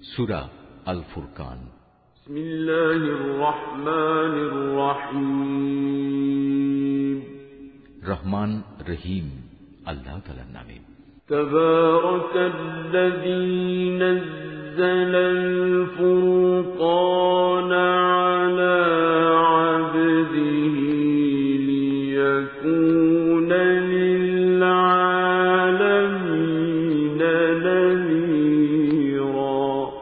সূরা আল ফুরকান। বিসমিল্লাহির রহমানির রহিম। রহমান রহিম আল্লাহ তাআলার নামে। তাবারাকাল্লাযী নাযালাল ফুরকানা আলা আবদিহি লিয়াকুনা লিল আলামিনা নাযীরা।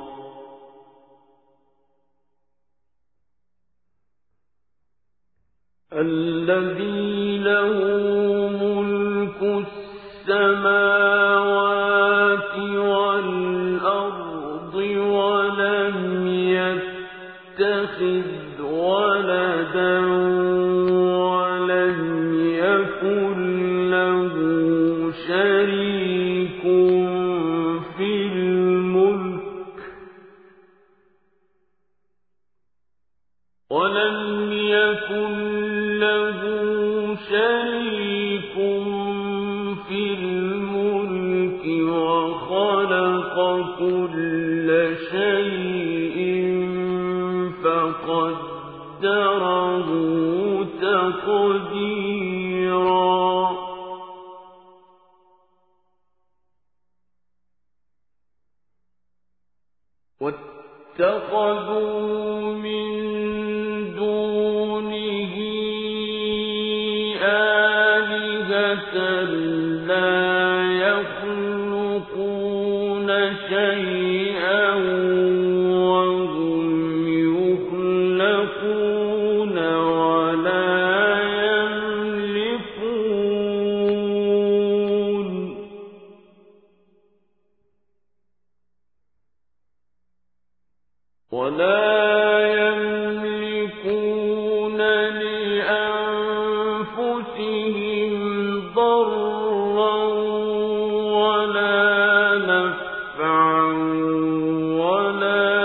الذي له ملك السماوات والأرض ولم يتخذ ولدا ولم يكن له شريك في الملك ولم يكن له شريك في الملك وخلق كل شيء فقدره تقديرا. واتخذوا من دونه آلهة لا يخلقون شيئا وهم يخلقون ولا يملكون لأنفسهم ضرا ولا نفعا ولا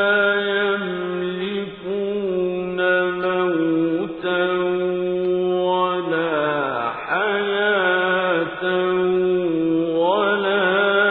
يملكون موتا ولا حياة ولا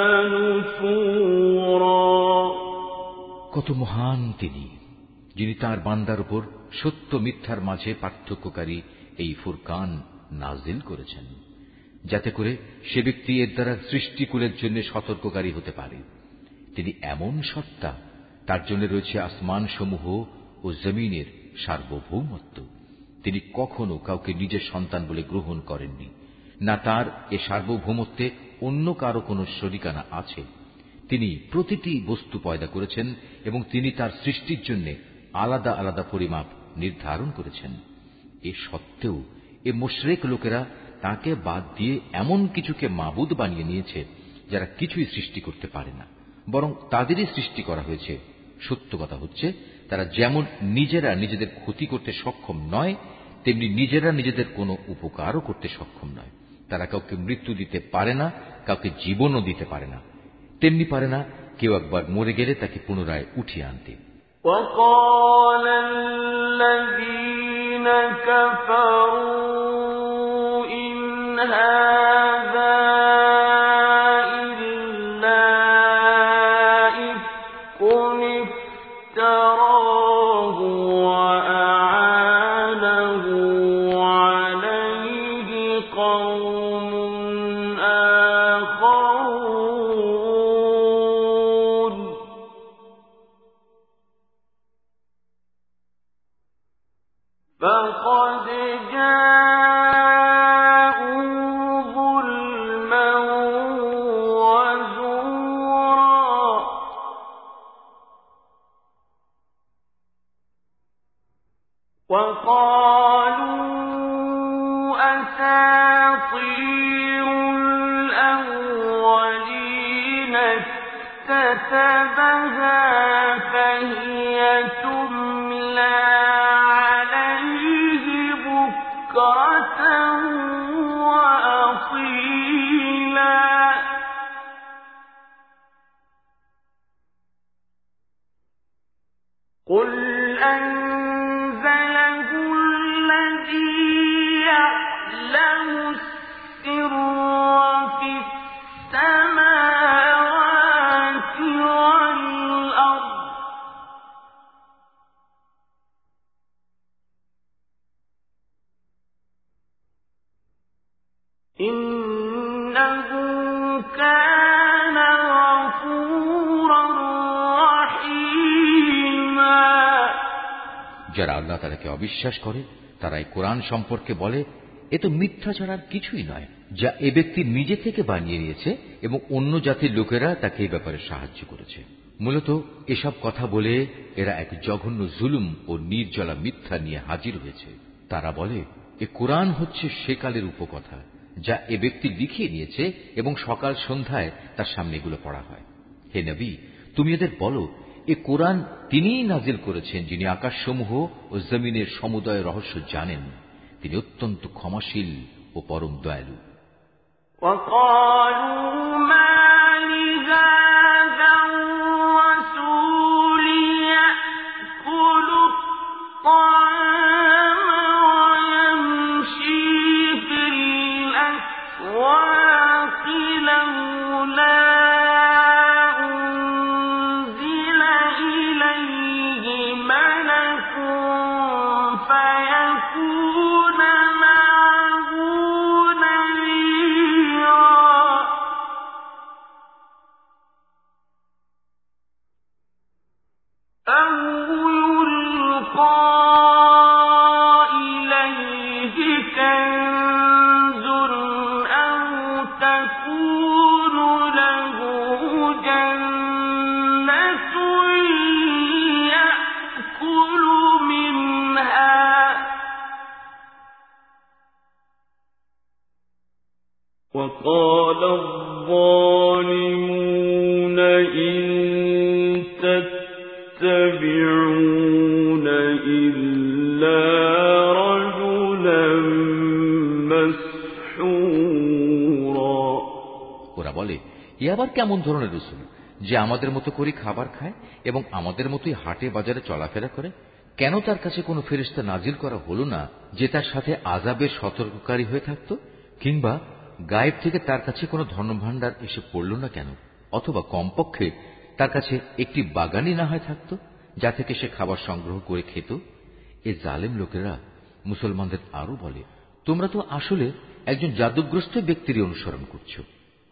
نشورا. কত মহান তিনি, যিনি তাঁর বান্দার উপর সত্য মিথ্যার মাঝে পার্থক্যকারী এই ফুরকান নাজিল করেছেন, যাতে করে সে ব্যক্তি এর দ্বারা সৃষ্টিকুলের জন্য সতর্ককারী হতে পারে। তিনি এমন সত্তা, তার জন্য রয়েছে আসমান সমূহ ও জমিনের সার্বভৌমত্ব। তিনি কখনো কাউকে নিজের সন্তান বলে গ্রহণ করেননি, না তার এ সার্বভৌমত্বে অন্য কারো কোনো শরিকানা আছে। তিনি প্রতিটি বস্তু পয়দা করেছেন এবং তিনি তার সৃষ্টির জন্য আলাদা আলাদা পরিমাপ নির্ধারণ করেছেন। এ সত্ত্বেও এ মুশরিক লোকেরা তাকে বাদ দিয়ে এমন কিছুকে মাবুদ বানিয়ে নিয়েছে যারা কিছুই সৃষ্টি করতে পারে না, বরং তাদেরই সৃষ্টি করা হয়েছে। সত্য কথা হচ্ছে, তারা যেমন নিজেরা নিজেদের ক্ষতি করতে সক্ষম নয়, তেমনি নিজেরা নিজেদের কোনো উপকারও করতে সক্ষম নয়। তারা কাউকে মৃত্যু দিতে পারে না, কাউকে জীবনও দিতে পারে না, তেমনি পারে না কেউ একবার মরে গেলে তাকে পুনরায় উঠিয়ে আনতে। وقال الذين كفروا إن هذا إلا إفك افتراه وأعانه عليه قوم آخرون فقد جاءوا ظلما وزورا. وقالوا أساطير الأولين اكتتبها فهي تملى عليه بكرة وأصيلا. قل أنزله الذي يعلم السر في السماوات والأرض যারা আল্লাহ তাআলাকে অবিশ্বাস করে তারা এই কোরআন সম্পর্কে বলে, এ তো মিথ্যা ছাড়া আর কিছুই নয়, যা এ ব্যক্তি নিজে থেকে বানিয়ে নিয়েছে এবং অন্য জাতির লোকেরা তাকে এই ব্যাপারে সাহায্য করেছে। মূলত এসব কথা বলে এরা এক জঘন্য জুলুম ও নির্জলা মিথ্যা নিয়ে হাজির হয়েছে। তারা বলে, এ কোরআন হচ্ছে সেকালের উপকথা, যা এ ব্যক্তি লিখিয়ে নিয়েছে এবং সকাল সন্ধ্যায় তার সামনে এগুলো পড়া হয়। হে নবী, তুমি এদের বলো, এ কোরআন তিনিই নাজিল করেছেন, যিনি আকাশসমূহ ও জমিনের সমুদয় রহস্য জানেন। তিনি অত্যন্ত ক্ষমাশীল ও পরম দয়ালু। وقال الظالمون إن تتبعون إلا رجلا مسحورا। ওরা বলে, এ আবার কেমন ধরনের রাসূল যে আমাদের মতো করে খাবার খায় এবং আমাদের মতোই হাটে বাজারে চলাফেরা করে? কেন তার কাছে কোনো ফেরেশতা নাজিল করা হলো না যে তার সাথে আযাবের সতর্ককারী হয়ে থাকত? কিংবা গায়েব থেকে তার কাছে কোনো ধনভাণ্ডার এসে পড়ল না কেন? অথবা কমপক্ষে তার কাছে একটি বাগানই না হয় থাকত, যা থেকে সে খাবার সংগ্রহ করে খেত? এ জালেম লোকেরা মুসলমানদের আরো বলে, তোমরা তো আসলে একজন জাদুগ্রস্ত ব্যক্তিরই অনুসরণ করছো।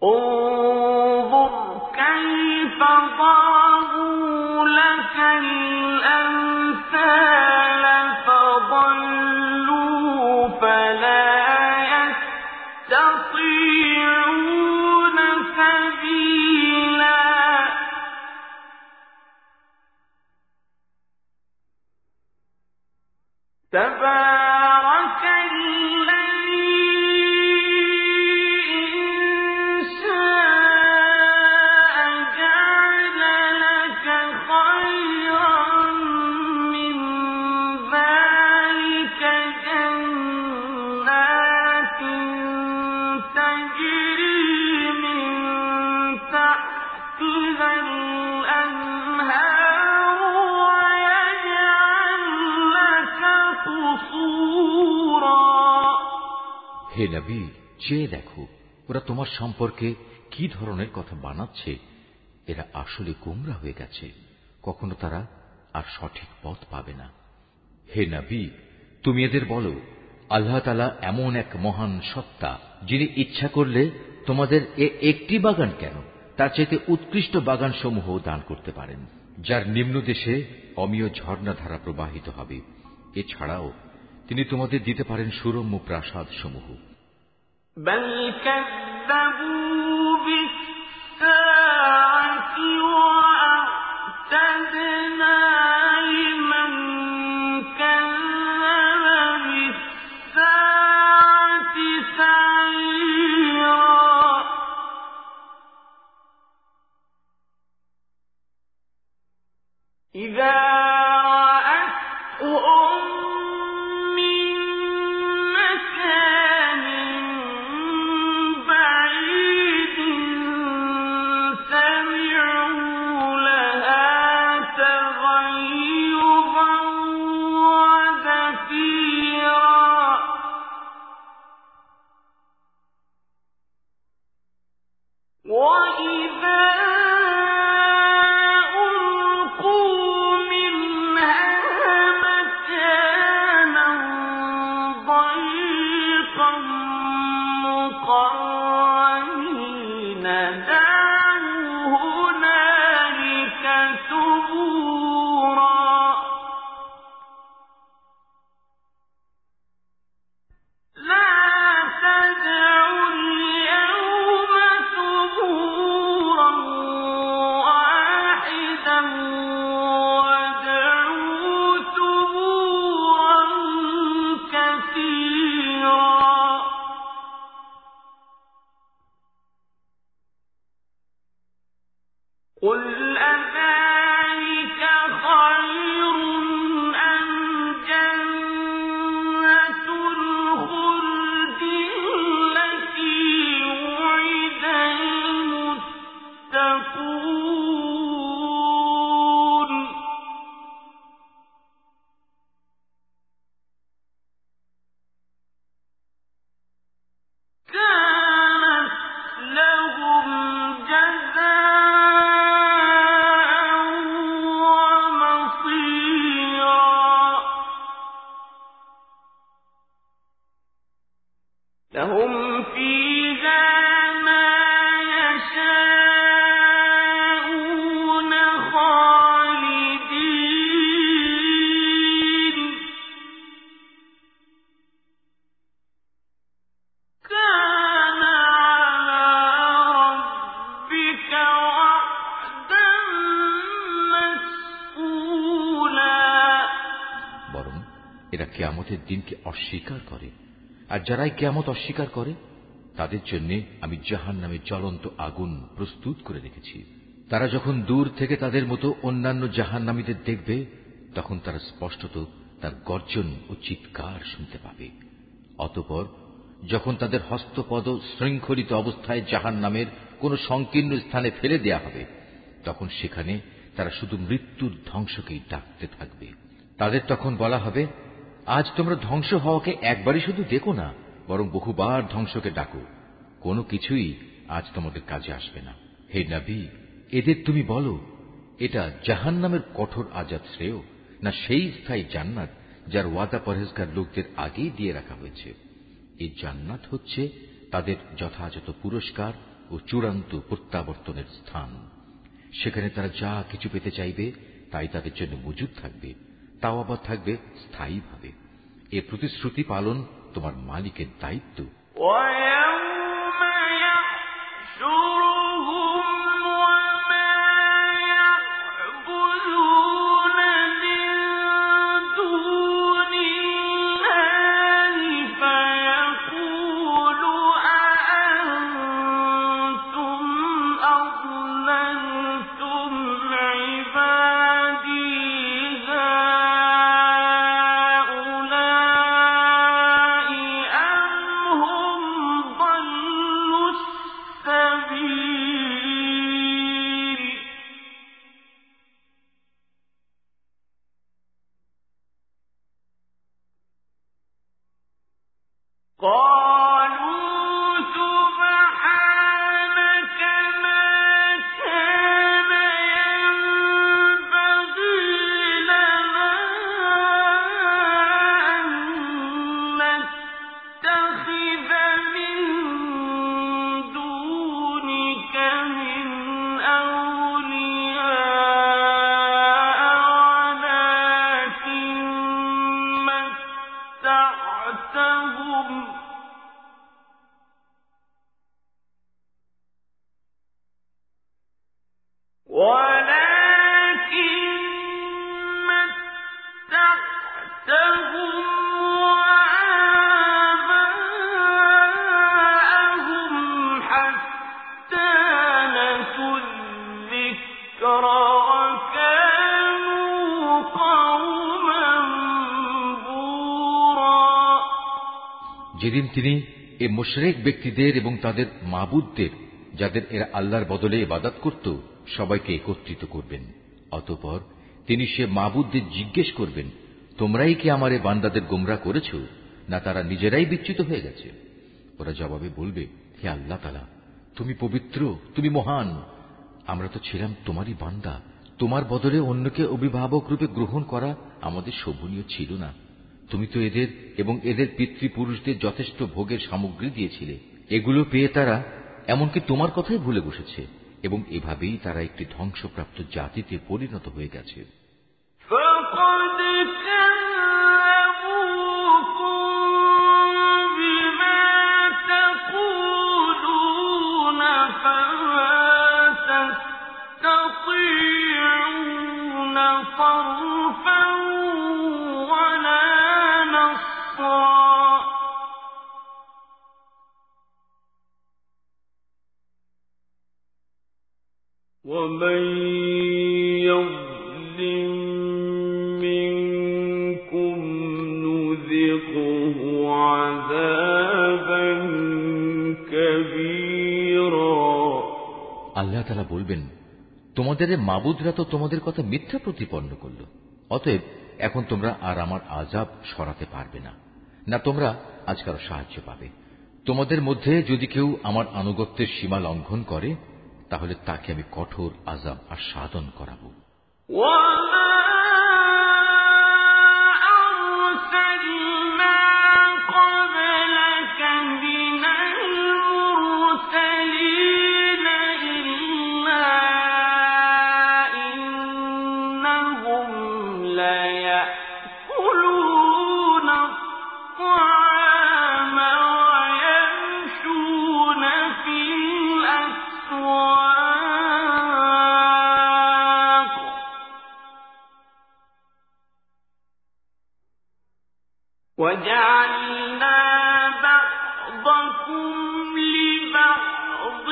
تبارك الذي إن شاء جعل لك خيرا من ذلك جنات تجري من تحتها হে নবী, চেয়ে দেখো ওরা তোমার সম্পর্কে কি ধরনের কথা বানাচ্ছে। এরা আসলে গোমরা হয়ে গেছে, কখনো তারা আর সঠিক পথ পাবে না। হে নবী, তুমি এদের বলো, আল্লাহ তাআলা এমন এক মহান সত্তা, যিনি ইচ্ছা করলে তোমাদের একটি বাগান কেন, তার চাইতে উৎকৃষ্ট বাগান সমূহ দান করতে পারেন, যার নিম্ন দেশে অমীয় ঝর্ণাধারা প্রবাহিত হবে। এছাড়াও তিনি তোমাদের দিতে পারেন সুরম্য প্রাসাদ সমূহ। بل كذبوا بالساعة وأعتدنا لمن كذب بالساعة سعيرا إذا رأتهم وَإِذَا أُلْقُوا مِنْهَا এরা কিয়ামতের দিনকে অস্বীকার করে, আর যারাই কিয়ামত অস্বীকার করে তাদের জন্য আমি জাহান্নামের জ্বলন্ত আগুন প্রস্তুত করে রেখেছি। তারা যখন দূর থেকে তাদের মতো অন্যান্য জাহান্নামীদের দেখবে, তখন তারা স্পষ্টত তার গর্জন ও চিৎকার শুনতে পাবে। অতঃপর যখন তাদের হস্তপদ শৃঙ্খলিত অবস্থায় জাহান্নামের কোন সংকীর্ণ স্থানে ফেলে দেয়া হবে, তখন সেখানে তারা শুধু মৃত্যুর ধ্বংসকেই ডাকতে থাকবে। তাদের তখন বলা হবে, আজ তোমরা ধ্বংস হওয়াকে একবারই শুধু দেখো না, বরং বহুবার ধ্বংসকে ডাকো। কোনো কিছুই আজ তোমাদের কাজে আসবে না। হে নবী, এদের তুমি বলো, এটা জাহান্নামের কঠোর আযাব শ্রেয়, না সেই স্থায়ী জান্নাত যার ওয়াদা পরহেজগার লোকদের আগেই দিয়ে রাখা হয়েছে। এই জান্নাত হচ্ছে তাদের যথাযথ পুরস্কার ও চূড়ান্ত প্রত্যাবর্তনের স্থান। সেখানে তারা যা কিছু পেতে চাইবে তাই তাদের জন্য মজুদ থাকবে, তাও আবার থাকবে স্থায়ীভাবে। এ প্রতিশ্রুতি পালন তোমার মালিকের দায়িত্ব। যেদিন তিনি এ মুশরিক ব্যক্তিদের এবং তাদের মাবুদদের, যাদের এরা আল্লাহর বদলে ইবাদত করত, সবাইকে একত্রিত করবেন। অতঃপর তিনি সে মাবুদদের জিজ্ঞেস করবেন, তোমরাই কি আমার এ বান্দাদের গোমরাহ করেছ, না তারা নিজেরাই বিচ্যুত হয়ে গেছে? ওরা জবাবে বলবে, হে আল্লাহ তাআলা, তুমি পবিত্র, তুমি মহান। আমরা তো ছিলাম তোমারই বান্দা, তোমার বদলে অন্যকে অভিভাবক রূপে গ্রহণ করা আমাদের শোভনীয় ছিল না। তুমি তো এদের এবং এদের পিতৃপুরুষদের যথেষ্ট ভোগের সামগ্রী দিয়েছিলে। এগুলো পেয়ে তারা এমনকি তোমার কথাই ভুলে বসেছে, এবং এভাবেই তারা একটি ধ্বংসপ্রাপ্ত জাতিতে পরিণত হয়ে গেছে। تستطيعون صرفا ولا نصرا ومن يظلم منكم نذقه عذابا كبيرا আল্লাহ তাআলা বলবেন, তোমাদের মাবুদরা তো তোমাদের কথা মিথ্যা প্রতিপন্ন করল, অতএব এখন তোমরা আর আমার আযাব সরাতে পারবে না, না তোমরা আজ কারো সাহায্য পাবে। তোমাদের মধ্যে যদি কেউ আমার আনুগত্যের সীমা লঙ্ঘন করে, তাহলে তাকে আমি কঠোর আযাব আস্বাদন করাবো। وَجَعَلْنَا بَعْضَكُمْ لِبَعْضٍ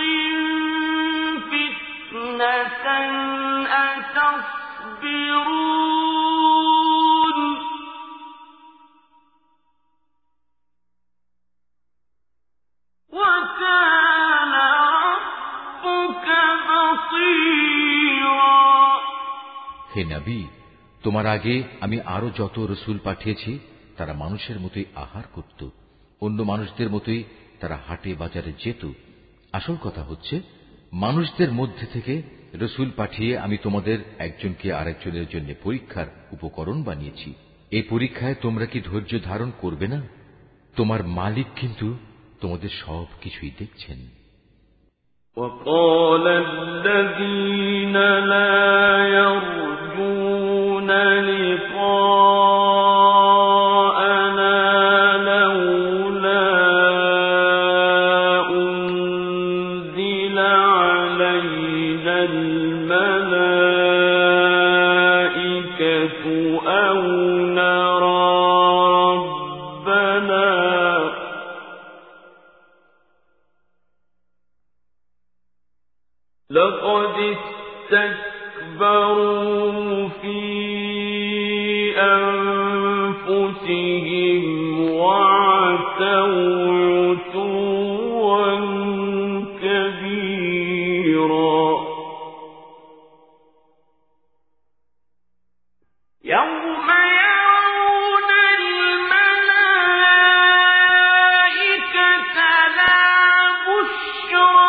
فِتْنَةً أَتَصْبِرُونَ وَكَانَ رَبُّكَ بَصِيرًا হে নবী, তোমার আগে আমি আরো যত রাসূল পাঠিয়েছি তারা মানুষের মতোই আহার করত, অন্য মানুষদের মতোই তারা হাটে বাজারে যেত। আসল কথা হচ্ছে, মানুষদের মধ্যে থেকে রাসূল পাঠিয়ে আমি তোমাদের একজনকে আরেকজনের জন্য পরীক্ষার উপকরণ বানিয়েছি। এই পরীক্ষায় তোমরা কি ধৈর্য ধারণ করবে না? তোমার মালিক কিন্তু তোমাদের সব কিছুই দেখছেন। وقال الذين لا يرجون لقاءنا لولا أنزل علينا الملائكة أو نرى ربنا لقد استكبروا في أنفسهم وعتوا عتوا كبيرا يوم يرون الملائكة لا بشرى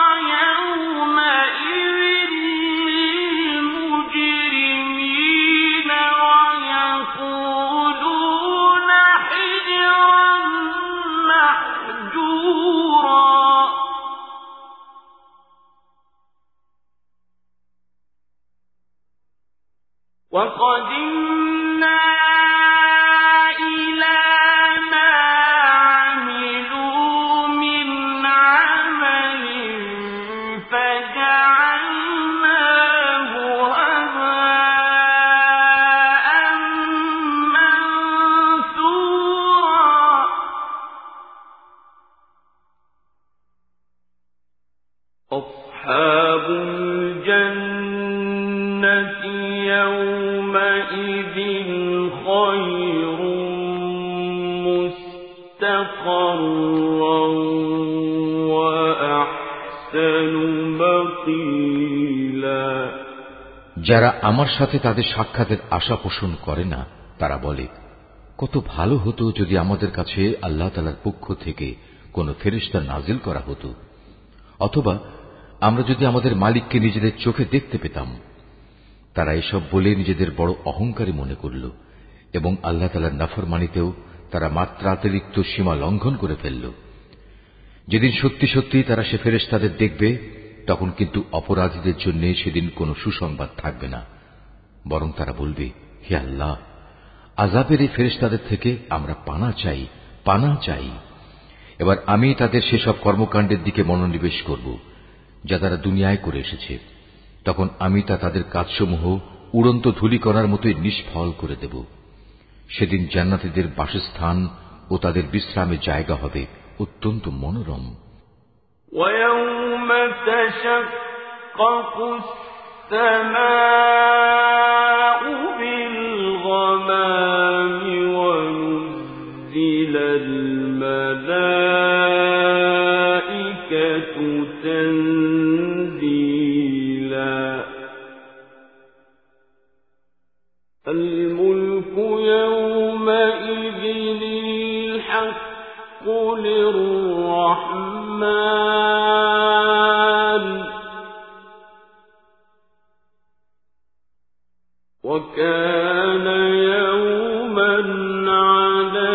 وَقَدِمْنَا إِلَى مَا عَمِلُوا مِنْ عَمَلٍ فَجَعَلْنَاهُ هَبَاءً مَنثُورًا أَصْحَابُ الْجَنَّةِ يومئذ خير مستقرا وأحسن مقيلا যারা আমার সাথে তাদের সাক্ষাতের আশা পোষণ করে না, তারা বলে, কত ভালো হতো যদি আমাদের কাছে আল্লাহ তাআলার পক্ষ থেকে কোন ফেরেশতা নাজিল করা হতো, অথবা আমরা যদি আমাদের মালিককে নিজেদের চোখে দেখতে পেতাম। তারা এসব বলে নিজেদের বড় অহংকারী মনে করল এবং আল্লাহ তাআলার নাফরমানিতেও তারা মাত্রাতিরিক্ত সীমা লঙ্ঘন করে ফেলল। যেদিন সত্যি সত্যি তারা সে ফেরেশতাদের দেখবে, তখন কিন্তু অপরাধীদের জন্য সেদিন কোনো সুসংবাদ থাকবে না, বরং তারা বলবে, হে আল্লাহ, আযাবের এই ফেরেশতাদের থেকে আমরা পানা চাই, পানা চাই। এবার আমি তাদের সেসব কর্মকাণ্ডের দিকে মনোনিবেশ করব যা তারা দুনিয়ায় করে এসেছে। তখন আমি তা তাদের কাজসমূহ উড়ন্ত ধূলিকণার মতোই নিষ্ফল করে দেব। সেদিন জান্নাতীদের বাসস্থান ও তাদের বিশ্রামের জায়গা হবে অত্যন্ত মনোরম। وَيَوْمَ تَشَقَّقُ السَّمَاءُ بِالْغَمَامِ وَنُزِّلَ الْمَلَائِكَةُ تَنزِيلًا الْمُلْكُ يَوْمَئِذٍ الْحَقُّ لِلرَّحْمَنِ وَكَانَ يَوْمًا عَلَى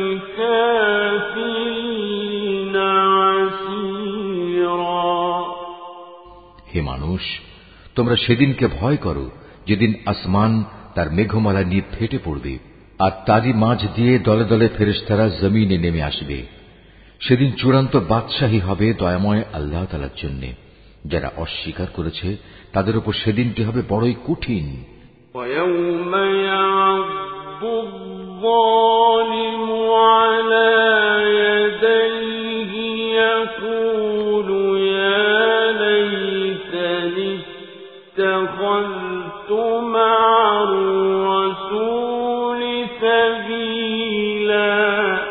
الْكَافِرِينَ عَسِيرًا। হে মানুষ, তোমরা সেদিনকে ভয় করো যেদিন আসমান তার মেঘমালা নিয়ে ফেটে পড়বে, আর তারই মাঝ দিয়ে দলে দলে ফেরেশতারা জমিনে নেমে আসবে। সেদিন চূড়ান্ত বাদশাহী হবে দয়াময় আল্লাহ তাআলার জন্য। যারা অস্বীকার করেছে তাদের উপর সেদিনটি হবে বড়ই কঠিন। وَيَوْمَ يَعَضُّ الظَّالِمُ عَلَى يَدَيْهِ يَقُولُ يَا لَيْتَنِي اتَّخَذْتُ مَعَ الرَّسُولِ سَبِيلًا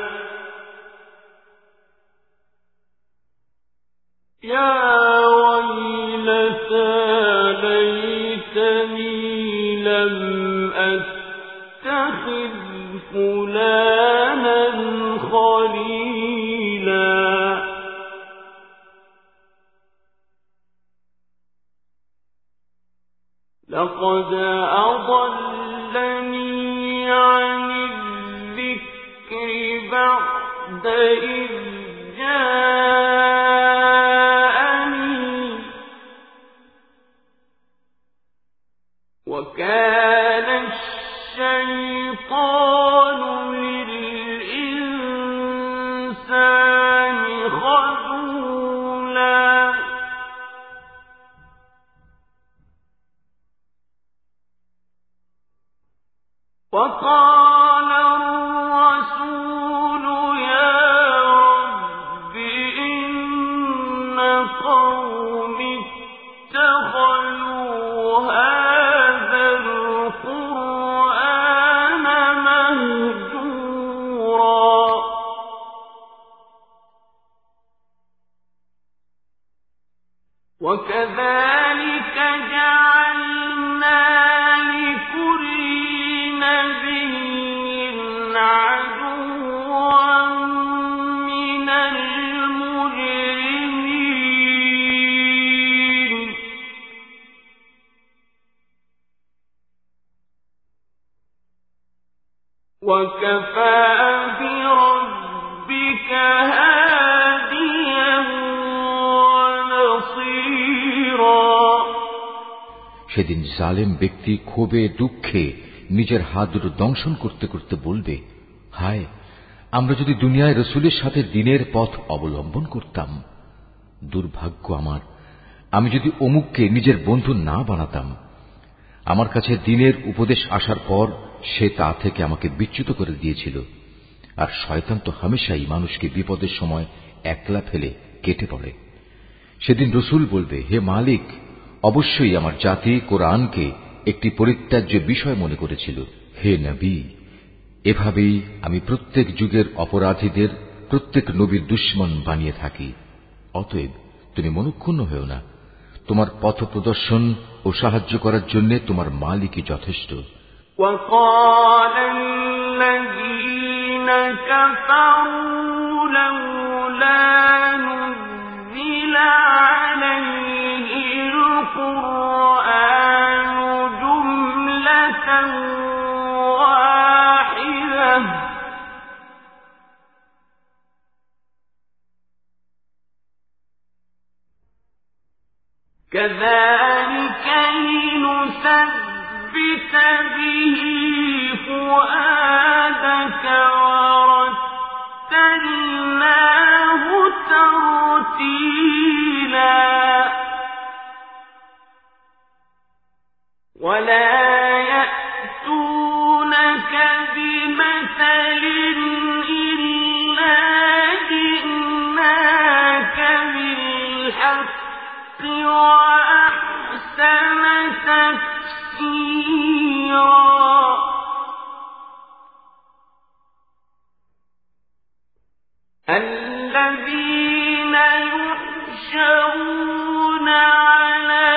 يَا وَيْلَتَى لَيْتَنِي لَمْ أَتَّخِذْ فُلَانًا خَلِيلًا لَقَدْ أَضَلَّنِي عَنِ الذِّكْرِ بَعْدَ إِذْ جَاءَنِي وَكَانَ الشَّيْطَانُ لِلْإِنسَانِ خَذُولًا وَقَالَ الرَّسُولُ يَا رَبِّ إِنَّ قَوْمِي اتَّخَذُوا هَٰذَا الْقُرْآنَ مَهْجُورًا وَكَذَٰلِكَ جَعَلْنَا لِكُلِّ نَبِيٍّ عَدُوًّا مِّنَ الْمُجْرِمِينَ وَكَفَىٰ بِرَبِّكَ هَادِيًا وَنَصِيرًا। সেদিন জালেম ব্যক্তি ক্ষোভে দুঃখে নিজের হাত দুটো দংশন করতে করতে বলবে, হায়, আমরা যদি দুনিয়ায় রসুলের সাথে দিনের পথ অবলম্বন করতাম। দুর্ভাগ্য আমার, আমি যদি অমুককে নিজের বন্ধু না বানাতাম। আমার কাছে দিনের উপদেশ আসার পর সে তা থেকে আমাকে বিচ্যুত করে দিয়েছিল। আর শয়তান তো হামেশাই মানুষকে বিপদের সময় একলা ফেলে কেটে পড়ে। সেদিন রসুল বলবে, হে মালিক, অবশ্যই আমার জাতি কোরআনকে একটি পরিত্যাজ্য বিষয় মনে করেছিল। হে নবী, এভাবেই আমি প্রত্যেক যুগের অপরাধীদের প্রত্যেক নবীর দুশমন বানিয়ে থাকি। অতএব তুমি মনক্ষুণ্ণ হও না। তোমার পথ প্রদর্শন ও সাহায্য করার জন্য তোমার মালিকই যথেষ্ট। وَقَالَ الَّذِينَ كَفَرُوا لَوْلَا نُزِّلَ عَلَيْهِ الْقُرْآنُ جُمْلَةً وَاحِدَةً كَذَٰلِكَ لِنُثَبِّتَ بِهِ فُؤَادَكَ وَرَتَّلْنَاهُ تَرْتِيلًا ولا يأتونك بمثل إلا جئناك بالحق وأحسن تفسيرا الذين يحشرون على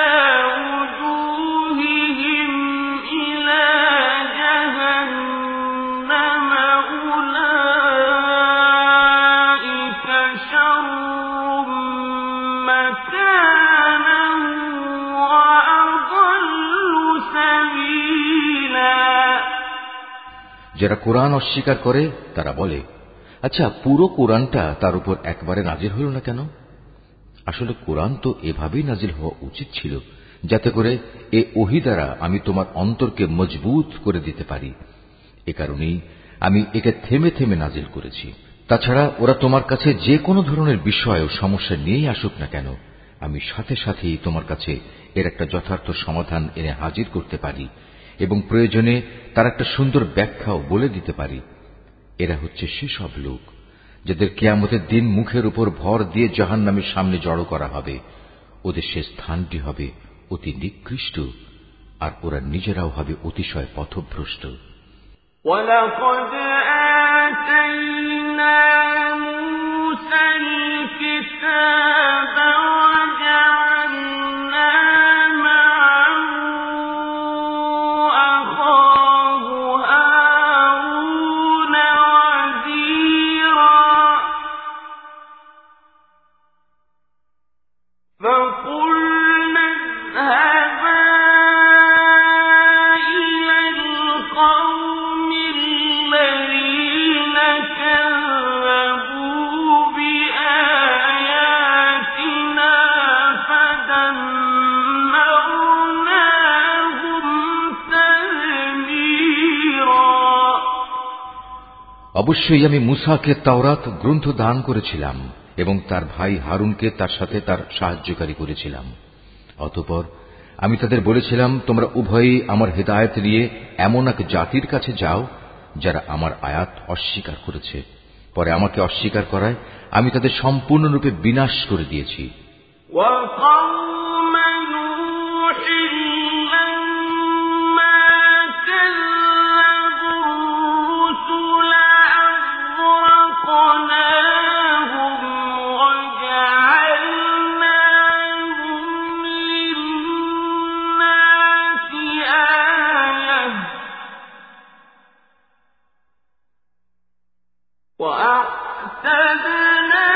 وجوههم إلى جهنم أولئك شر مكانا وأضل سبيلا যারা কোরআন অস্বীকার করে তারা বলে, আচ্ছা পুরো কোরআনটা তার উপর একবারে নাজিল হল না কেন? আসলে কোরআন তো এভাবেই নাজিল হওয়া উচিত ছিল, যাতে করে এ ওহী দ্বারা আমি তোমার অন্তরকে মজবুত করে দিতে পারি। এ কারণেই আমি একে থেমে থেমে নাজিল করেছি। তাছাড়া ওরা তোমার কাছে যে কোনো ধরনের বিষয় ও সমস্যা নিয়েই আসুক না কেন, আমি সাথে সাথেই তোমার কাছে এর একটা যথার্থ সমাধান এনে হাজির করতে পারি এবং প্রয়োজনে তার একটা সুন্দর ব্যাখ্যাও বলে দিতে পারি। এরা হচ্ছে সেসব লোক যাদের কিয়ামতের দিন মুখের উপর ভর দিয়ে জাহান্নামের সামনে জড়ো করা হবে। ওদের সে স্থানটি হবে অতি নিকৃষ্ট, আর ওরা নিজেরাও হবে অতিশয় পথভ্রষ্ট। وَلَقَدْ آتَيْنَا مُوسَى الْكِتَابَ وَجَعَلْنَا مَعَهُ أَخَاهُ هَارُونَ وَزِيرًا فَقُلْنَا اذْهَبَا إِلَى الْقَوْمِ الَّذِينَ كَذَّبُوا بِآيَاتِنَا فَدَمَّرْنَاهُمْ تَدْمِيرًا অবশ্যই আমি মূসাকে তাওরাত গ্রন্থ দান করেছিলাম এবং তার ভাই হারুনকে তার সাথে তার সাহায্যকারী করেছিলাম। অতঃপর আমি তাদের বলেছিলাম, তোমরা উভয়েই আমার হিদায়াত নিয়ে এমন এক জাতির কাছে যাও যারা আমার আয়াত অস্বীকার করেছে। পরে আমাকে অস্বীকার করায় আমি তাদের সম্পূর্ণরূপে বিনাশ করে দিয়েছি। وَقَوْمَ نُوحٍ لَمَّا كَذَّبُوا الرُّسُلَ أَغْرَقْنَاهُمْ وَجَعَلْنَاهُمْ لِلنَّاسِ آيَةً وَأَعْتَدْنَا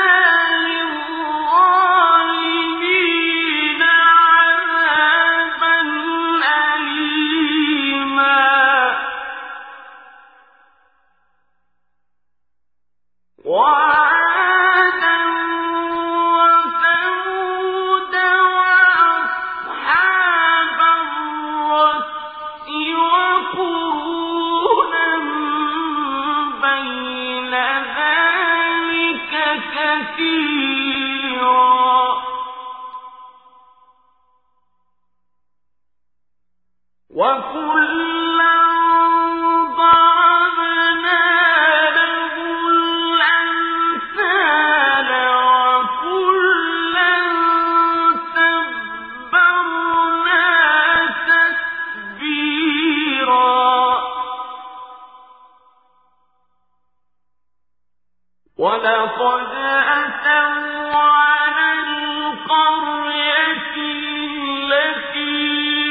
لِلظَّالِمِينَ عَذَابًا أَلِيمًا وَعَادًا وَثَمُودَ وَأَصْحَابَ الرَّسِّ وَقُرُونًا بَيْنَ ذَلِكَ كَثِيرًا وَكُلًّا ضَرَبْنَا لَهُ الْأَمْثَالَ وَكُلًّا تَبَّرْنَا تَتْبِيرًا وَلَقَدْ أَتَوْا عَلَى الْقَرْيَةِ الَّتِي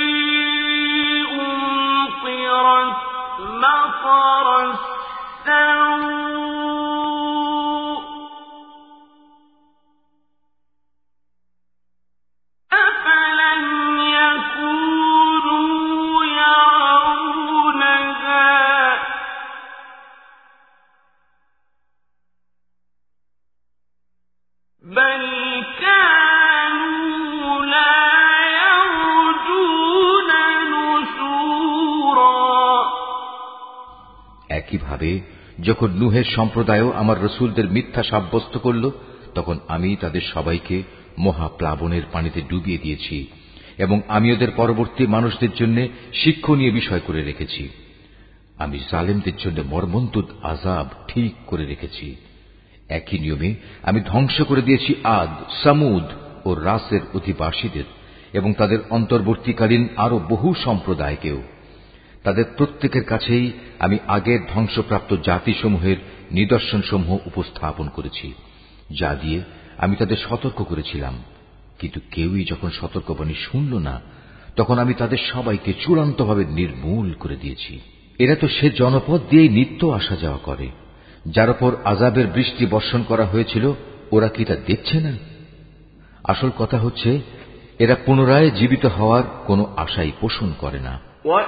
أُمْطِرَتْ مَطَرَ السَّوْءِ أَفَلَمْ يَكُونُوا يَرَوْنَهَا بَلْ كَانُوا لَا يَرْجُونَ نُشُورًا একইভাবে যখন নূহের সম্প্রদায়ও আমার রসুলদের মিথ্যা সাব্যস্ত করল, তখন আমি তাদের সবাইকে মহাপ্লাবনের পানিতে ডুবিয়ে দিয়েছি এবং আমি ওদের পরবর্তী মানুষদের জন্য শিক্ষণীয় বিষয় করে রেখেছি। আমি জালেমদের জন্য মর্মন্তুদ আযাব ঠিক করে রেখেছি। একই নিয়মে আমি ধ্বংস করে দিয়েছি আদ, সামুদ ও রাসের অধিবাসীদের এবং তাদের অন্তর্বর্তীকালীন আরো বহু সম্প্রদায়কেও। তাদের প্রত্যেকের কাছেই আমি আগের ধ্বংসপ্রাপ্ত জাতিসমূহের নিদর্শনসমূহ উপস্থাপন করেছি, যা দিয়ে আমি তাদের সতর্ক করেছিলাম। কিন্তু কেউই যখন সতর্কবাণী শুনল না, তখন আমি তাদের সবাইকে চূড়ান্তভাবে নির্মূল করে দিয়েছি। এরা তো সে জনপদ দিয়েই নিত্য আসা যাওয়া করে, যার উপর আযাবের বৃষ্টি বর্ষণ করা হয়েছিল। ওরা কি তা দেখছে না? আসল কথা হচ্ছে, এরা পুনরায় জীবিত হওয়ার কোনো আশাই পোষণ করে না।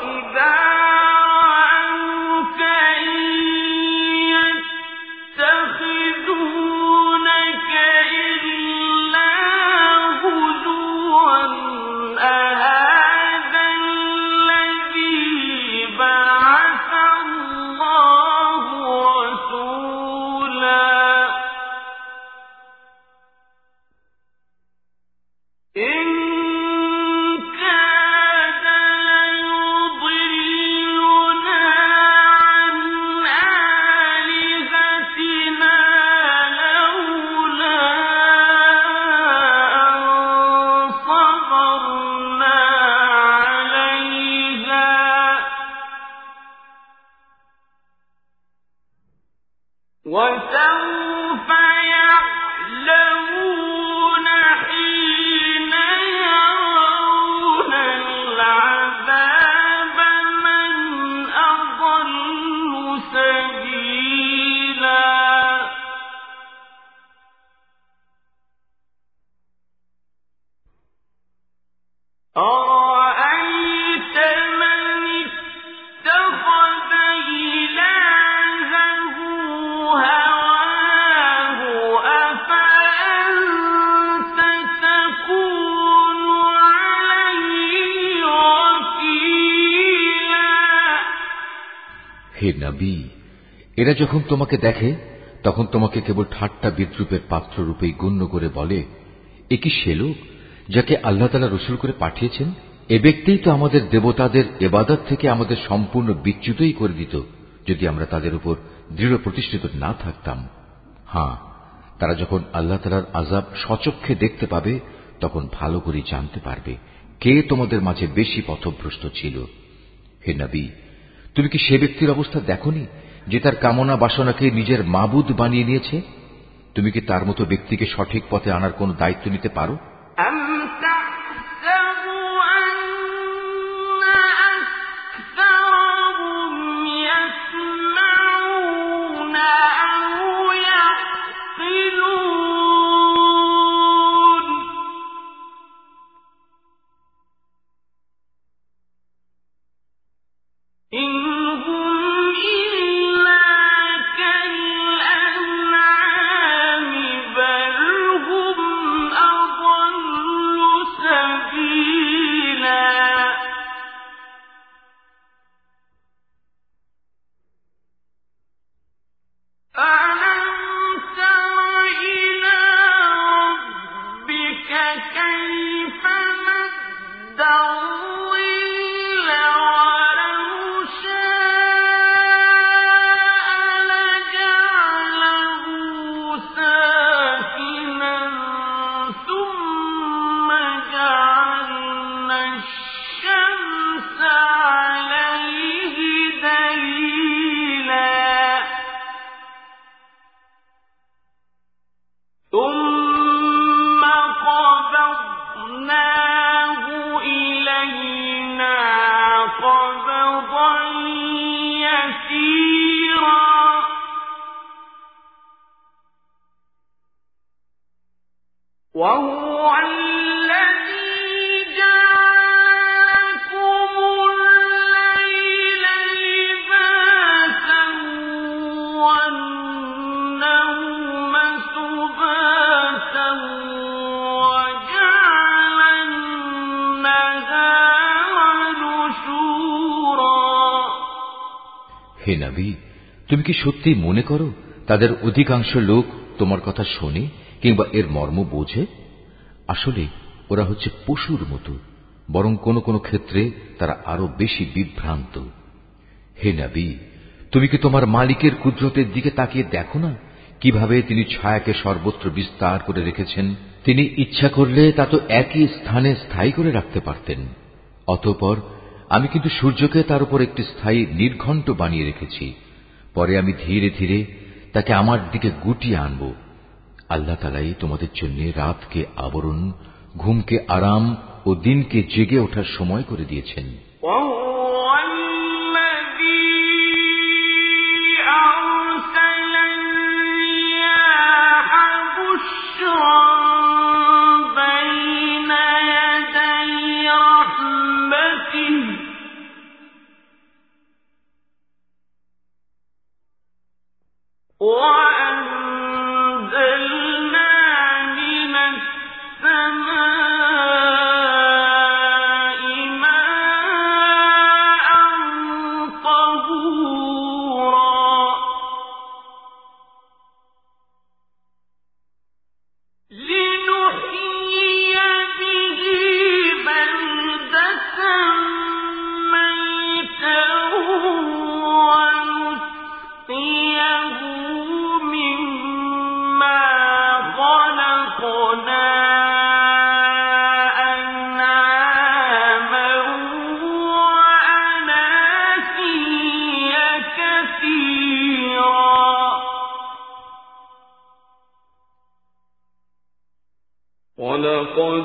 হে নবী, এরা যখন তোমাকে দেখে তখন তোমাকে কেবল ঠাট্টা বিদ্রুপের পাত্র রূপেই গণ্য করে বলে, এ কি সে লোক যাকে আল্লাহ তাআলা রাসূল করে পাঠিয়েছেন? এ ব্যক্তিই তো আমাদের দেবতাদের ইবাদত থেকে আমাদের সম্পূর্ণ বিচ্যুতই করে দিত, যদি আমরা তাদের উপর দৃঢ় প্রতিষ্ঠিত না থাকতাম। হ্যাঁ, তারা যখন আল্লাহ তাআলার আযাব স্বচক্ষে দেখতে পাবে, তখন ভালো করে জানতে পারবে কে তোমাদের মাঝে বেশি পথভ্রষ্ট ছিল। হে নবী, তুমি কি সে ব্যক্তির অবস্থা দেখোনি যে তার কামনা বাসনাকে নিজের মাবুদ বানিয়ে নিয়েছে? তুমি কি তার মতো ব্যক্তিকে সঠিক পথে আনার কোন দায়িত্ব নিতে পারো? হে নবী, তুমি কি সত্যি মনে করো তাদের অধিকাংশ লোক তোমার কথা শোনে কিংবা এর মর্ম বোঝে? আসলে ওরা হচ্ছে পশুর মতো, বরং কোন কোন ক্ষেত্রে তারা আরো বেশি বিভ্রান্ত। হে নবী, তুমি কি তোমার মালিকের কুদরতের দিকে তাকিয়ে দেখো না, কিভাবে তিনি ছায়াকে সর্বত্র বিস্তার করে রেখেছেন। তিনি ইচ্ছা করলে তা তো একই স্থানে স্থায়ী করে রাখতে পারতেন। অতঃপর আমি কিন্তু সূর্যকে তার উপর একটি স্থায়ী নির্ঘণ্ট বানিয়ে রেখেছি। পরে আমি ধীরে ধীরে তাকে আমার দিকে গুটিয়ে আনব। আল্লাহ তাআলাই তোমাদের জন্য রাতকে আবরণ, ঘুমকে আরাম ও দিনকে জেগে ওঠার সময় করে দিয়েছেন। وَلَقَدْ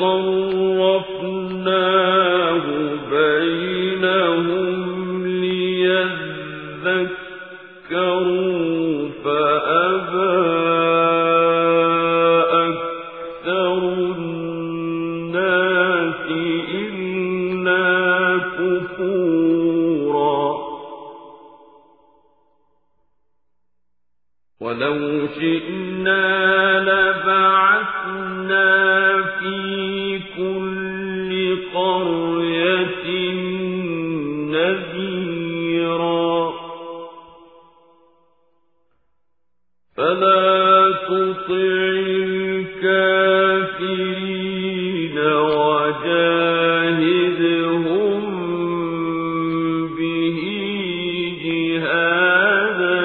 صَرَّفْنَاهُ بَيْنَهُمْ لِيَذَّكَّرُوا فَأَبَى أَكْثَرُ النَّاسِ إِلَّا كُفُورًا وَلَوْ شِئْنَا لَبَعَثْنَا فِي كُلِّ قَرْيَةٍ نَذِيرًا فَلَا تُطِعِ الْكَافِرِينَ وَجَاهِدْهُم بِهِ جِهَادًا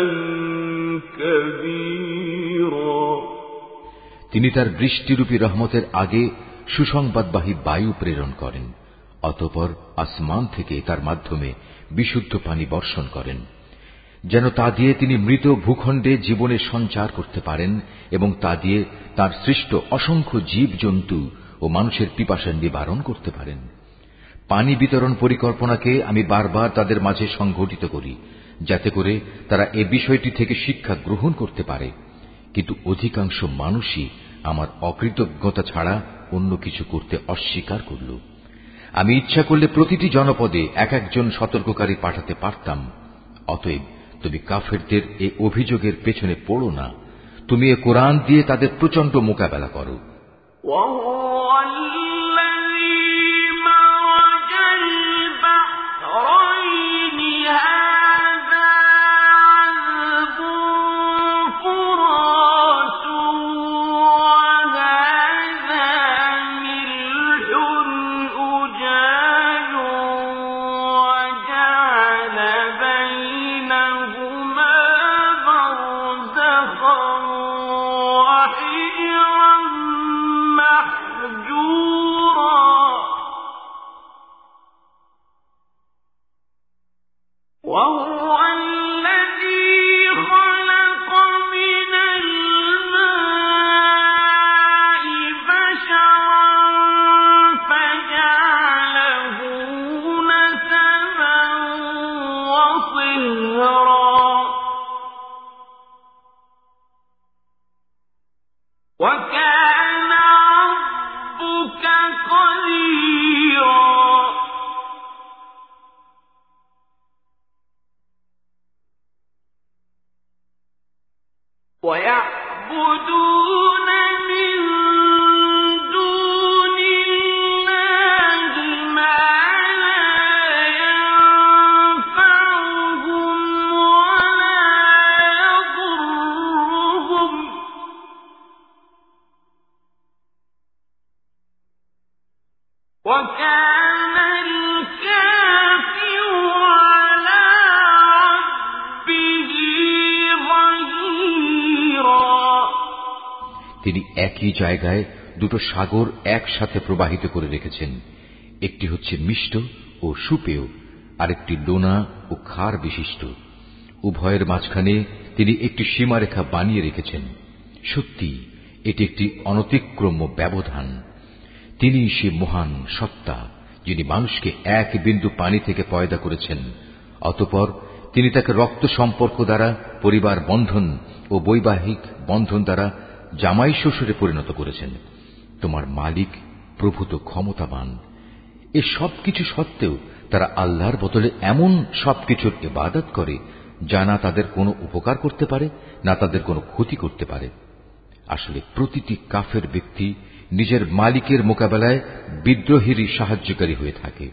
كَبِيرًا। তিনি তার বৃষ্টিরূপী রহমতের আগে সুসংবাদবাহী বায়ু প্রেরণ করেন, অতঃপর আসমান থেকে তার মাধ্যমে বিশুদ্ধ পানি বর্ষণ করেন, যেন তা দিয়ে তিনি মৃত ভূখণ্ডে জীবনের সঞ্চার করতে পারেন এবং তা দিয়ে তার সৃষ্ট অসংখ্য জীবজন্তু ও মানুষের পিপাসা নিবারণ করতে পারেন। পানি বিতরণ পরিকল্পনাকে আমি বারবার তাদের মাঝে সংঘটিত করি, যাতে করে তারা এ বিষয়টি থেকে শিক্ষা গ্রহণ করতে পারে। কিন্তু অধিকাংশ মানুষই আমার অকৃতজ্ঞতা ছাড়া অন্য কিছু করতে অস্বীকার করল। আমি ইচ্ছা করলে প্রতিটি জনপদে এক একজন সতর্ককারী পাঠাতে পারতাম। অতএব তুমি কাফেরদের এই অভিযোগের পেছনে পড়ো না, তুমি এ কোরআন দিয়ে তাদের প্রচন্ড মোকাবেলা করো। وَكَانَ رَبُّكَ قَدِيرًا وَيَعْبُدُونَ مِن دُونِ اللَّهِ مَا لَا يَنفَعُهُمْ وَلَا يَضُرُّهُمْ وَكَانَ তিনি একই জায়গায় দুটো সাগর একসাথে প্রবাহিত করে রেখেছেন। একটি হচ্ছে মিষ্ট ও সুপেয়, আরেকটি লোনা ও ক্ষার বিশিষ্ট। উভয়ের মাঝখানে তিনি একটি সীমারেখা বানিয়ে রেখেছেন। সত্যি এটি একটি অনতিক্রম্য ব্যবধান। তিনি সে মহান সত্তা যিনি মানুষকে এক বিন্দু পানি থেকে পয়দা করেছেন, অতঃপর তিনি তাকে রক্ত সম্পর্ক দ্বারা পরিবার বন্ধন ও বৈবাহিক বন্ধন দ্বারা জামাই শ্বশুরে পরিণত করেছেন। তোমার মালিক প্রভূত ক্ষমতাবান। এ সবকিছু সত্ত্বেও তারা আল্লাহর বদলে এমন সবকিছুর ইবাদত করে যা না তাদের কোনো উপকার করতে পারে, না তাদের কোনো ক্ষতি করতে পারে। আসলে প্রতিটি কাফের ব্যক্তি নিজের মালিকের মোকাবেলায় বিদ্রোহেরই সাহায্যকারী হয়ে থাকে।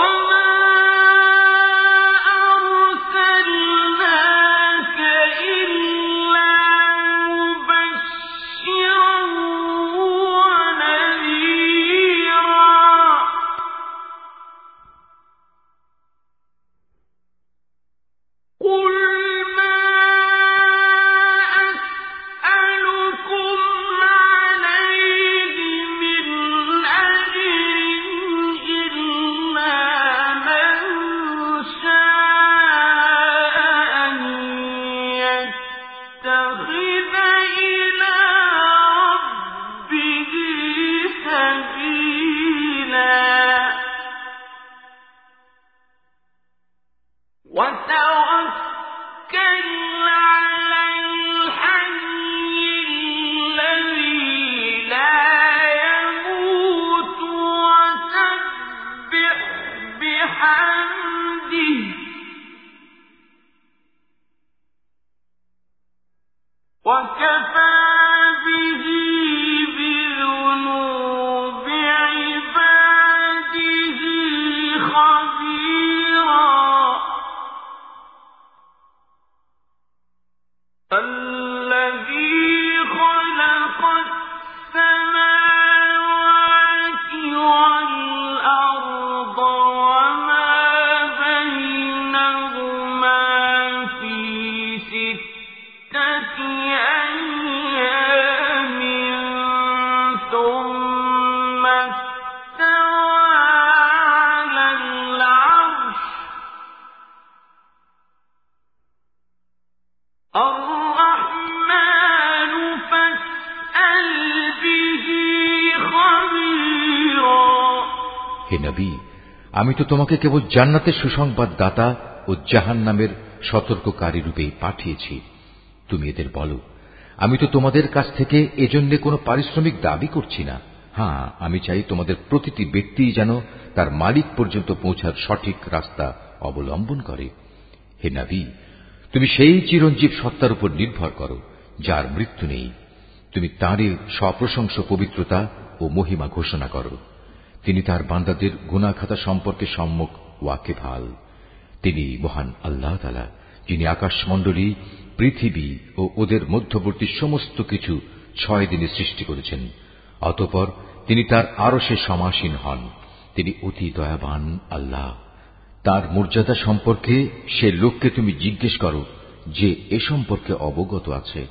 হে নবী, আমি তো তোমাকে কেবল জান্নাতের সুসংবাদ দাতা ও জাহান্নামের সতর্ককারী রূপেই পাঠিয়েছি। তুমি এদের বলো, আমি তো তোমাদের কাছ থেকে এজন্য কোনো পারিশ্রমিক দাবি করছি না। হ্যাঁ, আমি চাই তোমাদের প্রতিটি ব্যক্তি যেন তার মালিক পর্যন্ত পৌঁছার সঠিক রাস্তা অবলম্বন করে। হে নবী, তুমি সেই চিরঞ্জীব সত্তার উপর নির্ভর করো যার মৃত্যু নেই। তুমি তাঁরই সপ্রশংস পবিত্রতা ও মহিমা ঘোষণা করো। তিনি তার বান্দাদের গুনাহ খাতা সম্পর্কে সম্যক ওয়াকিবহাল। তিনি মহান আল্লাহ তাআলা, যিনি আকাশমণ্ডলী, পৃথিবী ও ওদের মধ্যবর্তী সমস্ত কিছু 6 দিনে সৃষ্টি করেছেন। অতঃপর তিনি তার আরশে সমাসীন হন। তিনি অতি দয়াবান আল্লাহ। তার মর্যাদা সম্পর্কে সে লোককে তুমি জিজ্ঞেস করো যে এ সম্পর্কে অবগত আছে।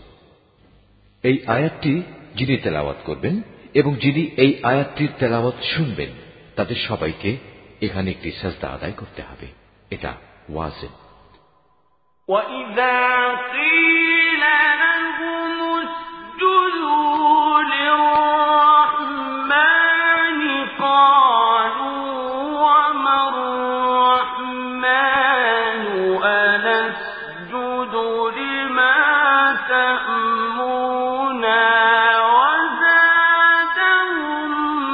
এই আয়াতটি যিনি তেলাওয়াত করবেন এবং যিনি এই আয়াতটির তেলাওয়াত শুনবেন, তাদের সবাইকে এখানে একটি সাজদা আদায় করতে হবে। এটা ওয়াজিব। وَإِذَا قِيلَ لَهُمُ اسْجُدُوا لِلرَّحْمَنِ قَالُوا وَمَا الرَّحْمَنُ أَنَسْجُدُ لِمَا تَأْمُرُنَا وَزَادَهُمْ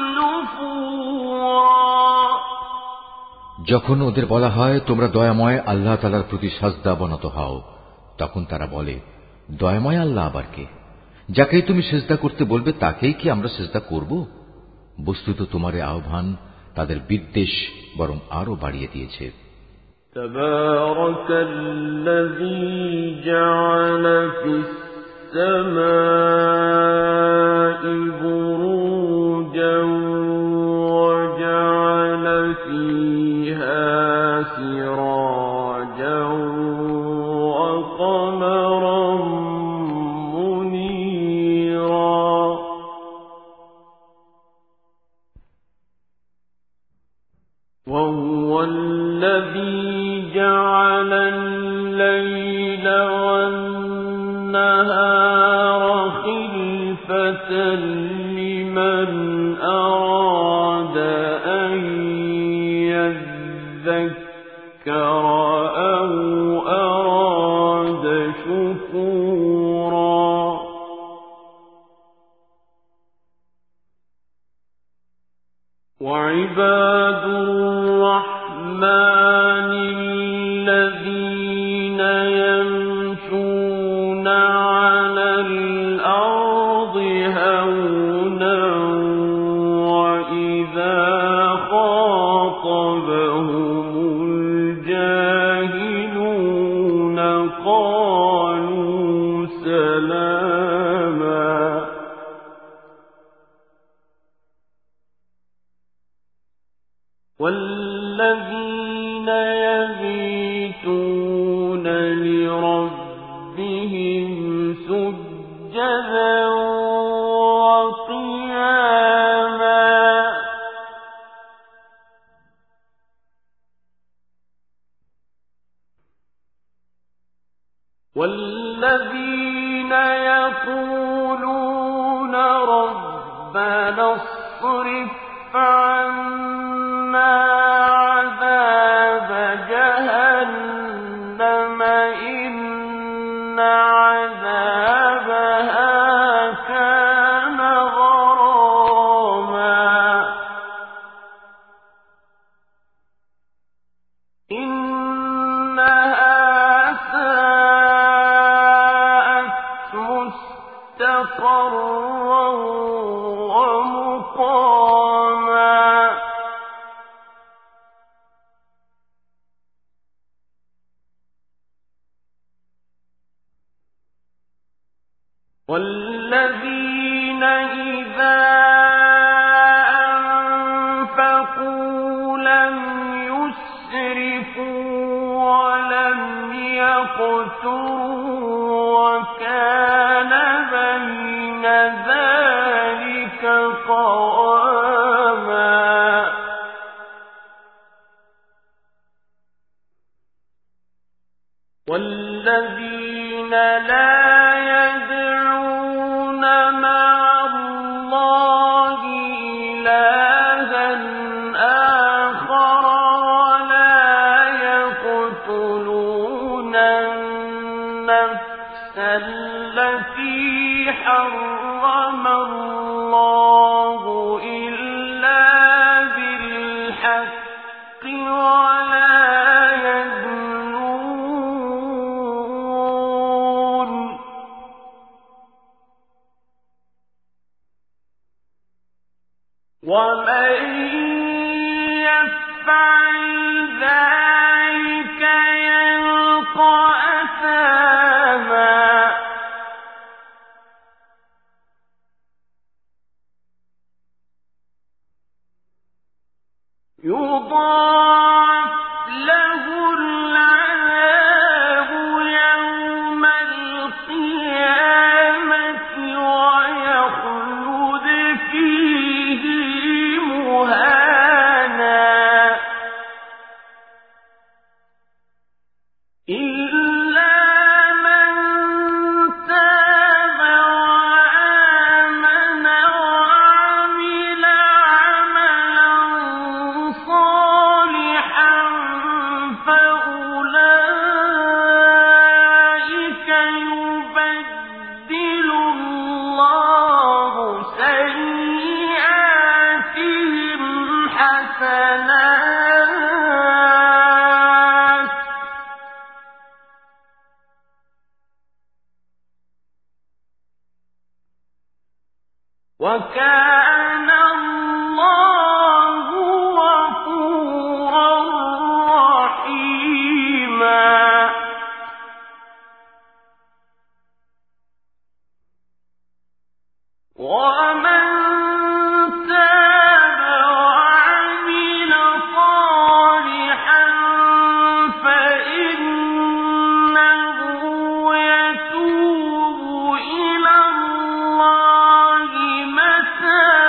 نُفُورًا। যখন ওদের বলা হয় তোমরা দয়াময় আল্লাহ তাআলার প্রতি সাজদা অবনত হও, তখন তারা বলে, দয়াময় আল্লাহ আবার কে? যাকেই তুমি সিজদা করতে বলবে তাকেই কি আমরা সিজদা করব? বস্তুত তোমার আহ্বান তাদের বিদ্বেষ বরং আরো বাড়িয়ে দিয়েছে। তাবারাকাল্লাযী জা'আলা ফিস সামাই বুরুজান ওয়া জা'আলা ফীহা সিরাজান ওয়া কমারান মুনীরা। وجعل الليل والنهار خلفة لمن أراد أن يذكر أو أراد شكورا وعباد الرحمن الذين يمشون على الأرض هونا وإذا خاطبهم الجاهلون قالوا سلاما والذين يبيتون لربهم سجدا وقياما والذين يقولون ربنا اصرف عنا عذاب جهنم إن عذابها كان غراما إنها ساءت مستقرا ومقاما والذين إذا أنفقوا لم يسرفوا ولم يقتروا وكان بين ذلك قواما والذين لا يدعون مع الله إلها آخر ولا يقتلون النفس التي حرم الله إلا بالحق ولا يزنون ومن يفعل ذلك يلقى أثاما يضاعف له العذاب يوم القيامة ويخلد فيه مهانا إلا من تاب وآمن وعمل عملا صالحا فأولئك يبدل الله سيئاتهم حسنات وكان الله غفورا رحيما ومن تاب وعمل صالحا فإنه يتوب إلى الله متابا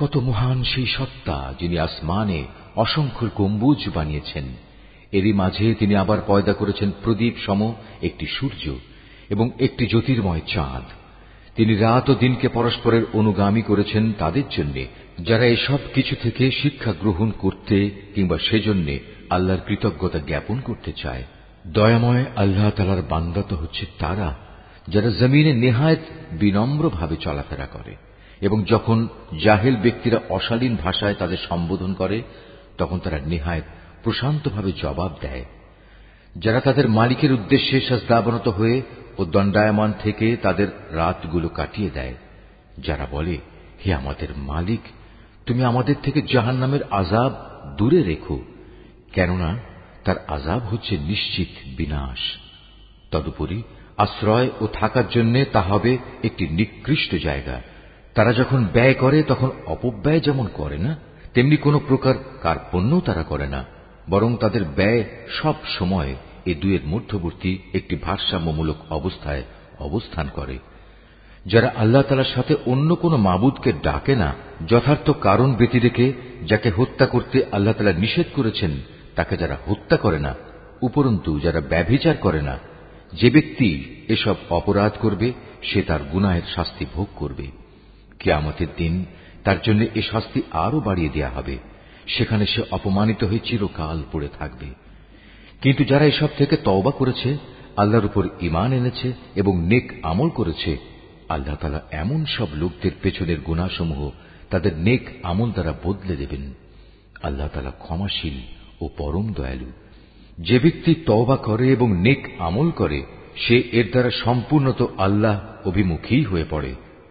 কত মহান সেই সত্তা যিনি আসমানে অসংখ্য গম্বুজ বানিয়েছেন, এরই মাঝে তিনি আবার পয়দা করেছেন প্রদীপ সম একটি সূর্য এবং একটি জ্যোতির্ময় চাঁদ। তিনি রাত ও দিনকে পরস্পরের অনুগামী করেছেন তাদের জন্য যারা এসব কিছু থেকে শিক্ষা গ্রহণ করতে কিংবা সেজন্য আল্লাহর কৃতজ্ঞতা জ্ঞাপন করতে চায়। দয়াময় আল্লাহ তাআলার বান্দা তো হচ্ছে তারা যারা জমিনে নেহায়েত বিনম্রভাবে চলাফেরা করে এবং যখন জাহেল ব্যক্তিরা অশালীন ভাষায় তাদের সম্বোধন করে তখন তারা নেহায়েত প্রশান্তভাবে জবাব দেয়, যারা তাদের মালিকের উদ্দেশ্যে সাজদাবনত হয়ে ও দণ্ডায়মান থেকে তাদের রাতগুলো কাটিয়ে দেয়, যারা বলে, হে আমাদের মালিক, তুমি আমাদের থেকে জাহান্নামের আযাব দূরে রেখো, কেননা তার আযাব হচ্ছে নিশ্চিত বিনাশ। তদুপরি আশ্রয় ও থাকার জন্য তা হবে একটি নিকৃষ্ট জায়গা। তারা যখন ব্যয় করে তখন অপব্যয় যেমন করে না, তেমনি কোনো প্রকার কার্পণ্যও তারা করে না, বরং তাদের ব্যয় সব সময় এ দুয়ের মধ্যবর্তী একটি ভারসাম্যমূলক অবস্থায় অবস্থান করে। যারা আল্লাহ তাআলার সাথে অন্য কোনো মাবুদকে ডাকে না, যথার্থ কারণ ব্যতি রেখে যাকে হত্যা করতে আল্লাহ তাআলা নিষেধ করেছেন তাকে যারা হত্যা করে না, উপরন্তু যারা ব্যভিচার করে না, যে ব্যক্তি এসব অপরাধ করবে সে তার গুনাহের শাস্তি ভোগ করবে। কিয়ামতের দিন তার জন্য এ শাস্তি আরো বাড়িয়ে দেয়া হবে, সেখানে সে অপমানিত হয়ে চিরকাল পড়ে থাকবে। কিন্তু যারা এসব থেকে তওবা করেছে, আল্লাহর উপর ঈমান এনেছে এবং নেক আমল করেছে, আল্লাহ তাআলা এমন সব লোকদের পেছনের গুনাহসমূহ তাদের নেক আমল দ্বারা বদলে দেবেন। আল্লাহ তাআলা ক্ষমাশীল ও পরম দয়ালু। যে ব্যক্তি তওবা করে এবং নেক আমল করে সে এর দ্বারা সম্পূর্ণত আল্লাহ অভিমুখী হয়ে পড়ে।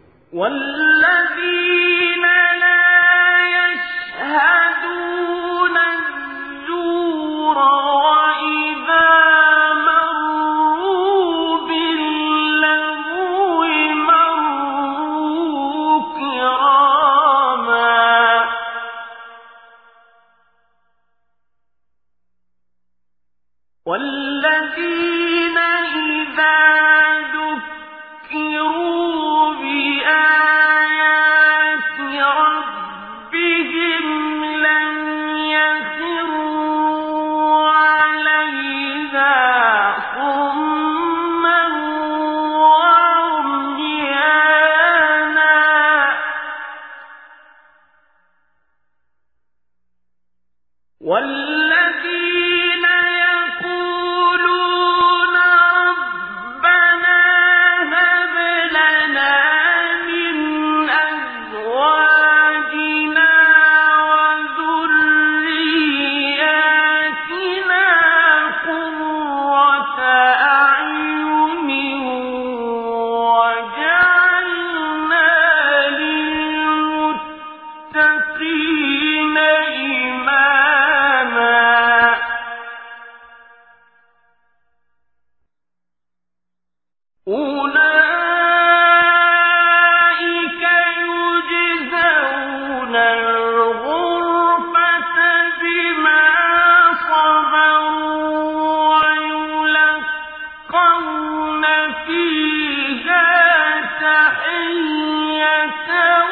والذين لا يشهدون الزور وإذا مروا باللغو مروا كراما والذين إذا ذكروا بآيات ربهم لم يخروا عليها صما وعميانا والذين يقولون ربنا هب لنا من أزواجنا وذرياتنا قرة أعين واجعلنا للمتقين إماما أولئك يجزون الغرفة بما صبروا ويلقون فيها تحية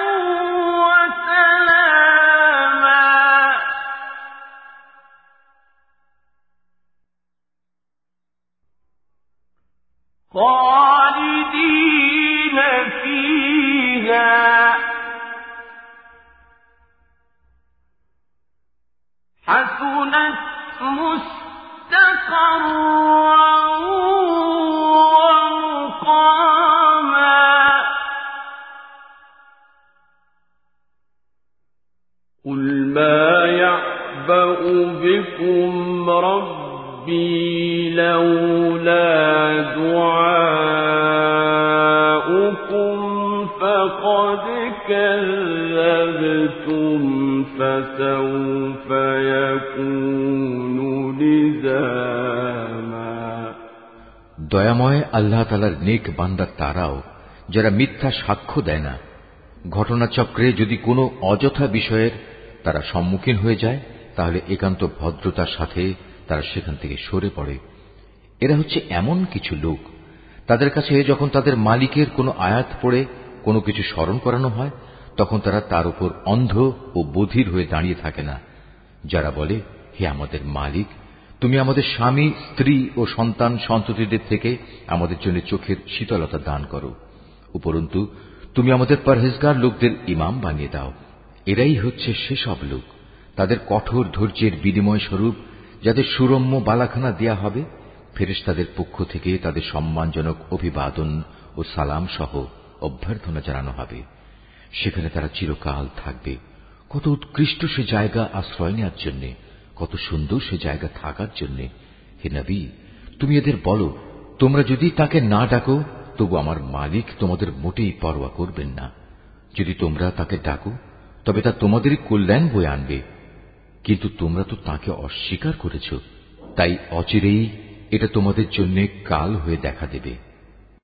وسلاما خالدين فيها حسنت مستقرا ومقاما قل ما يعبأ بكم ربي لولا دعاؤكم فقد كذبتم فسوف يكون لزاما দয়াময় আল্লাহ তাআলার নেক বান্দা তারাও যারা মিথ্যা সাক্ষ্য দেয় না। ঘটনাচক্রে যদি কোনো অযথা বিষয়ের তারা সম্মুখীন হয়ে যায় তাহলে একান্ত ভদ্রতার সাথে তারা সেখান থেকে সরে পড়ে। এরা হচ্ছে এমন কিছু লোক, তাদের কাছে যখন তাদের মালিকের কোনো আয়াত পড়ে কোনো কিছু স্মরণ করানো হয় তখন তারা তার উপর অন্ধ ও বধির হয়ে দাঁড়িয়ে থাকে না, যারা বলে, হে আমাদের মালিক, তুমি আমাদের স্বামী, স্ত্রী ও সন্তান সন্ততিদের থেকে আমাদের জন্য চোখের শীতলতা দান করো। উপরন্তু তুমি আমাদের পরহেজগার লোকদের ইমাম বানিয়ে দাও। এরাই হচ্ছে সেসব লোক, তাদের কঠোর ধৈর্যের বিনিময় স্বরূপ যাদের সুরম্য বালাখানা দেয়া হবে, ফেরেশতাদের পক্ষ থেকে তাদের সম্মানজনক অভিবাদন ও সালাম সহ অভ্যর্থনা জানানো হবে। সেখানে তারা চিরকাল থাকবে। কত উৎকৃষ্ট সে জায়গা আশ্রয় নেওয়ার জন্য, কত সুন্দর সে জায়গা থাকার জন্য। হে নবী, তুমি এদের বলো, তোমরা যদি তাকে না ডাকো তবু আমার মালিক তোমাদের মোটেই পরোয়া করবেন না। যদি তোমরা তাকে ডাকো তবে তা তোমাদেরই কল্যাণ বয়ে আনবে, কিন্তু তোমরা তো তাকে অস্বীকার করেছ, তাই অচিরেই এটা তোমাদের জন্য কাল হয়ে দেখা দেবে।